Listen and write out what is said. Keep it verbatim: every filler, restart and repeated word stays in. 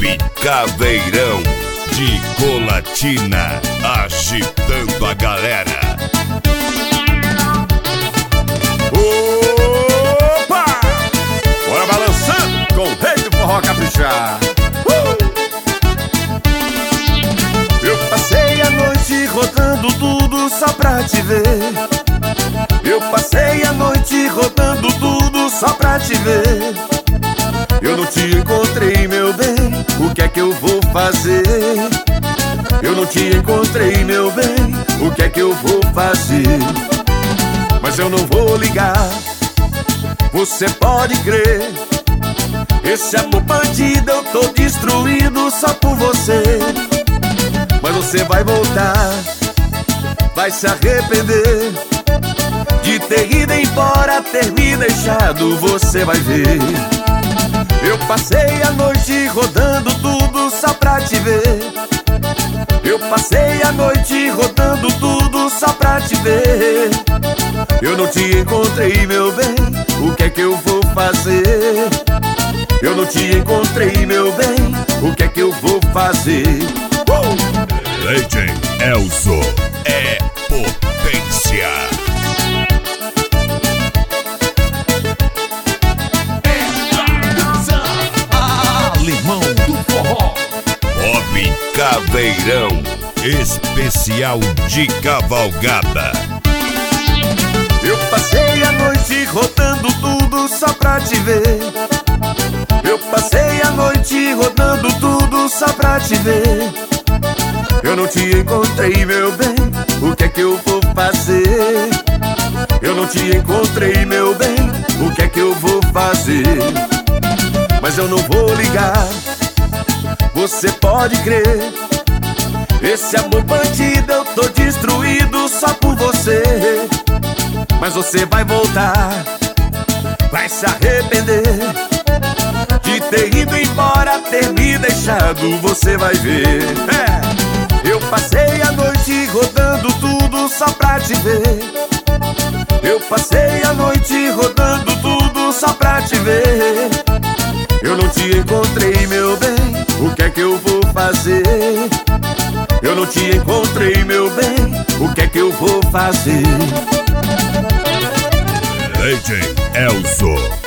Caveirão de Colatina, agitando a galera. Opa! Bora balançando com o rei do forró caprichar. uh! Eu passei a noite rodando tudo só pra te ver. Eu passei a noite rodando tudo só pra te ver. Eu não te encontrei, meu bem, o que é que eu vou fazer? Eu não te encontrei, meu bem, o que é que eu vou fazer? Mas eu não vou ligar, você pode crer. Esse amor bandido, eu tô destruído só por você. Mas você vai voltar, vai se arrepender de ter ido embora, ter me deixado, você vai ver. Eu passei a noite rodando tudo só pra te ver. Eu passei a noite rodando tudo só pra te ver. Eu não te encontrei, meu bem, o que é que eu vou fazer? Eu não te encontrei, meu bem, o que é que eu vou fazer? uh! D J Elzo é potência. Limão do forró. Bob Caveirão, especial de cavalgada. Eu passei a noite rodando tudo só pra te ver. Eu passei a noite rodando tudo só pra te ver. Eu não te encontrei, meu bem, o que é que eu vou fazer? Eu não te encontrei, meu bem, o que é que eu vou fazer? Mas eu não vou ligar, você pode crer. Esse amor bandido, eu tô destruído só por você. Mas você vai voltar, vai se arrepender de ter ido embora, ter me deixado, você vai ver. é. Eu passei a noite rodando tudo só pra te ver. Eu passei a noite rodando tudo só pra te ver. Eu não te encontrei, meu bem, o que é que eu vou fazer? Eu não te encontrei, meu bem, o que é que eu vou fazer? D J Elzo